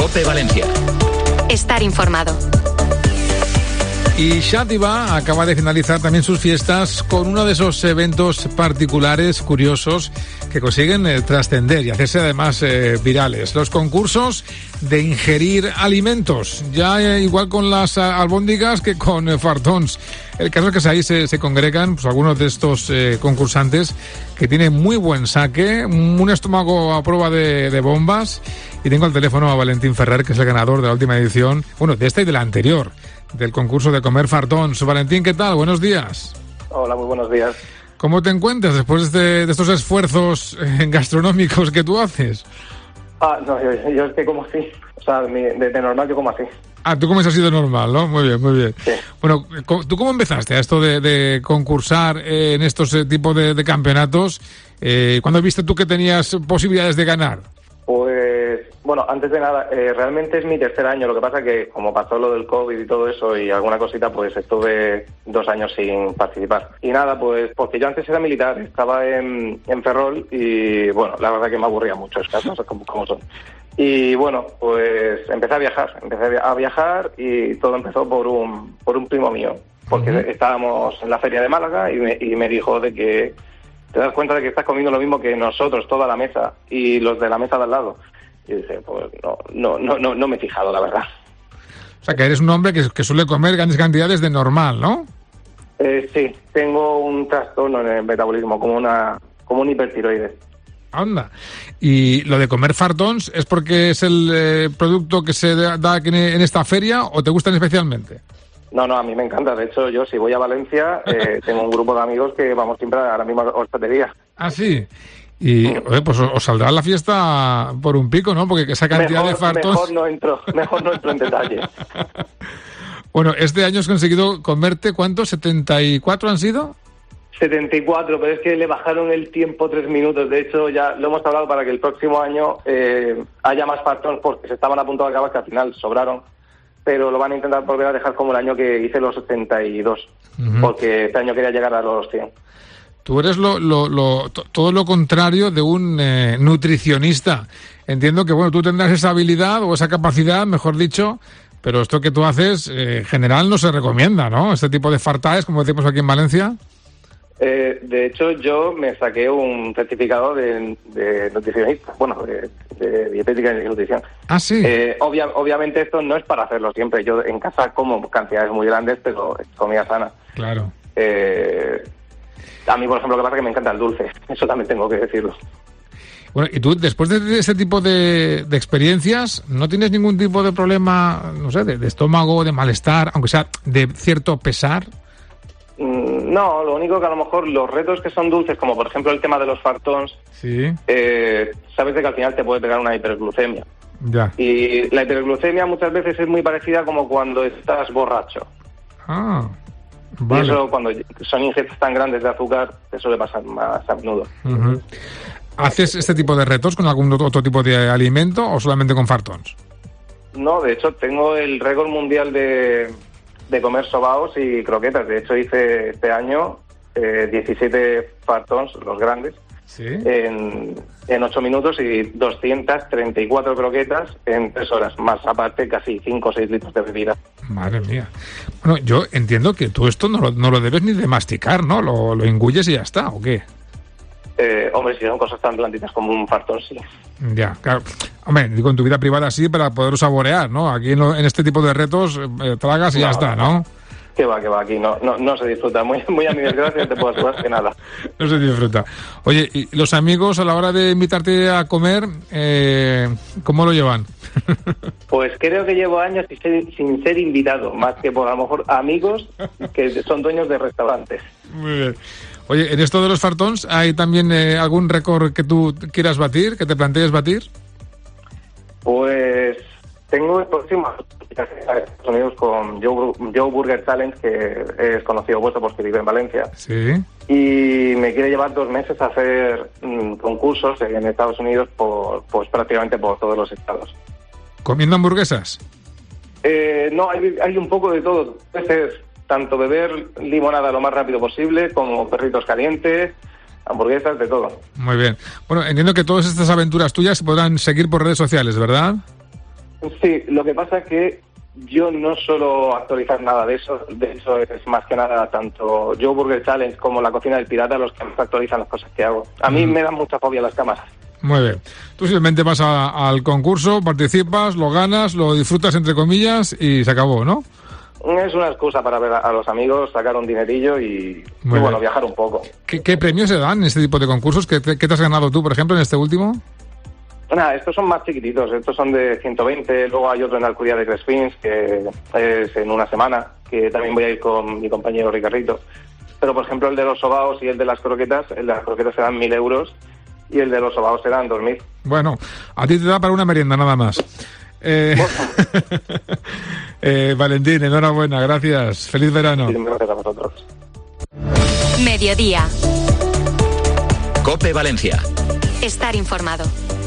COPE Valencia. Estar informado. Y Xàtiva acaba de finalizar también sus fiestas con uno de esos eventos particulares, curiosos, que consiguen trascender y hacerse además virales. Los concursos de ingerir alimentos, ya igual con las albóndigas que con fartons. El caso es que ahí se congregan pues, algunos de estos concursantes que tienen muy buen saque, un estómago a prueba de bombas. Y tengo al teléfono a Valentín Ferrer, que es el ganador de la última edición, bueno, de esta y de la anterior, del concurso de comer fartons. Valentín, ¿qué tal? Buenos días. Hola, muy buenos días. ¿Cómo te encuentras después de estos esfuerzos gastronómicos que tú haces? No, yo es que como así. O sea, de normal yo como así. Tú comes así de normal, ¿no? Muy bien, muy bien. Sí. Bueno, ¿tú cómo empezaste a esto de concursar en estos tipos de campeonatos? ¿Cuándo viste tú que tenías posibilidades de ganar? Pues, bueno, antes de nada, realmente es mi tercer año. Lo que pasa que, como pasó lo del COVID y todo eso y alguna cosita, pues estuve 2 años sin participar. Y nada, pues porque yo antes era militar, estaba en Ferrol y, bueno, la verdad que me aburría mucho, es que las cosas como son. Y, bueno, pues empecé a viajar y todo empezó por un primo mío, porque estábamos en la feria de Málaga y me dijo de que te das cuenta de que estás comiendo lo mismo que nosotros, toda la mesa, y los de la mesa de al lado. Y dije, pues no me he fijado, la verdad. O sea, que eres un hombre que suele comer grandes cantidades de normal, ¿no? Sí, tengo un trastorno en el metabolismo, como un hipertiroides. Anda. ¿Y lo de comer fartons es porque es el producto que se da aquí en esta feria o te gustan especialmente? No, a mí me encanta. De hecho, yo si voy a Valencia, tengo un grupo de amigos que vamos siempre a la misma horchatería. Ah, sí. Y, pues os saldrá la fiesta por un pico, ¿no? Porque esa cantidad de fartons... Mejor no entro en detalle. Bueno, este año has conseguido comerte, ¿cuántos? ¿74 han sido? 74, pero es que le bajaron el tiempo 3 minutos. De hecho, ya lo hemos hablado para que el próximo año haya más fartons, porque se estaban a punto de acabar, que al final sobraron. Pero lo van a intentar volver a dejar como el año que hice los 72, porque este año quería llegar a los 100. Tú eres todo lo contrario de un nutricionista. Entiendo que, bueno, tú tendrás esa habilidad o esa capacidad, mejor dicho, pero esto que tú haces, en general no se recomienda, ¿no? Este tipo de fartaes, como decimos aquí en Valencia. De hecho, yo me saqué un certificado de nutricionista, bueno, de dietética y nutrición. Ah, sí. Obviamente esto no es para hacerlo siempre. Yo en casa como cantidades muy grandes, pero comida sana. Claro. A mí, por ejemplo, lo que pasa es que me encanta el dulce. Eso también tengo que decirlo. Bueno, y tú, después de ese tipo de experiencias, ¿no tienes ningún tipo de problema, no sé, de estómago, de malestar, aunque sea de cierto pesar? No, lo único que a lo mejor los retos que son dulces, como por ejemplo el tema de los fartons, sí. Sabes de que al final te puede pegar una hiperglucemia. Ya. Y la hiperglucemia muchas veces es muy parecida como cuando estás borracho. Ah, vale. Y eso, cuando son ingentes tan grandes de azúcar, te suele pasar más a menudo. Uh-huh. ¿Haces este tipo de retos con algún otro tipo de alimento o solamente con fartons? No, de hecho tengo el récord mundial de comer sobaos y croquetas. De hecho hice este año 17 fartons, los grandes, ¿sí? en 8 minutos y 234 croquetas en 3 horas, más aparte casi 5 o 6 litros de bebida. Madre mía. Bueno, yo entiendo que tú esto no lo debes ni de masticar, ¿no? Lo engulles y ya está, ¿o qué? Hombre, si son cosas tan blanditas como un fartón, sí. Ya, claro. Hombre, digo, en tu vida privada sí, para poder saborear, ¿no? Aquí en este tipo de retos tragas y ya está, ¿no? Que va, aquí no se disfruta. Muy a mi desgracia te puedo asegurar que nada. No se disfruta. Oye, ¿y los amigos a la hora de invitarte a comer, cómo lo llevan? Pues creo que llevo años sin ser invitado, más que por a lo mejor amigos que son dueños de restaurantes. Muy bien. Oye, en esto de los fartons, ¿hay también algún récord que tú quieras batir, que te plantees batir? Pues tengo el próximo a Estados Unidos con Joe Burger Challenge, que es conocido vuestro porque vive en Valencia. Sí. Y me quiere llevar 2 meses a hacer concursos en Estados Unidos pues prácticamente por todos los estados. ¿Comiendo hamburguesas? No, hay un poco de todo. A veces tanto beber limonada lo más rápido posible, como perritos calientes, hamburguesas, de todo. Muy bien. Bueno, entiendo que todas estas aventuras tuyas se podrán seguir por redes sociales, ¿verdad? Sí, lo que pasa es que yo no suelo actualizar nada de eso. De hecho, es más que nada tanto Joe Burger Challenge como La Cocina del Pirata los que actualizan las cosas que hago. A mí me dan mucha fobia las cámaras. Muy bien. Tú simplemente vas al concurso, participas, lo ganas, lo disfrutas entre comillas y se acabó, ¿no? Es una excusa para ver a los amigos, sacar un dinerillo y bueno, viajar un poco. ¿Qué premios se dan en este tipo de concursos? ¿Qué te has ganado tú, por ejemplo, en este último? Nada, estos son más chiquititos, estos son de 120, luego hay otro en Alcudia de Crespins, que es en una semana, que también voy a ir con mi compañero Ricardito. Pero, por ejemplo, el de los sobaos y el de las croquetas se dan 1.000 euros y el de los sobaos se dan 2.000. Bueno, a ti te da para una merienda nada más. Valentín, enhorabuena, gracias. Feliz verano. Sí, gracias a vosotros. Mediodía. COPE Valencia. Estar informado.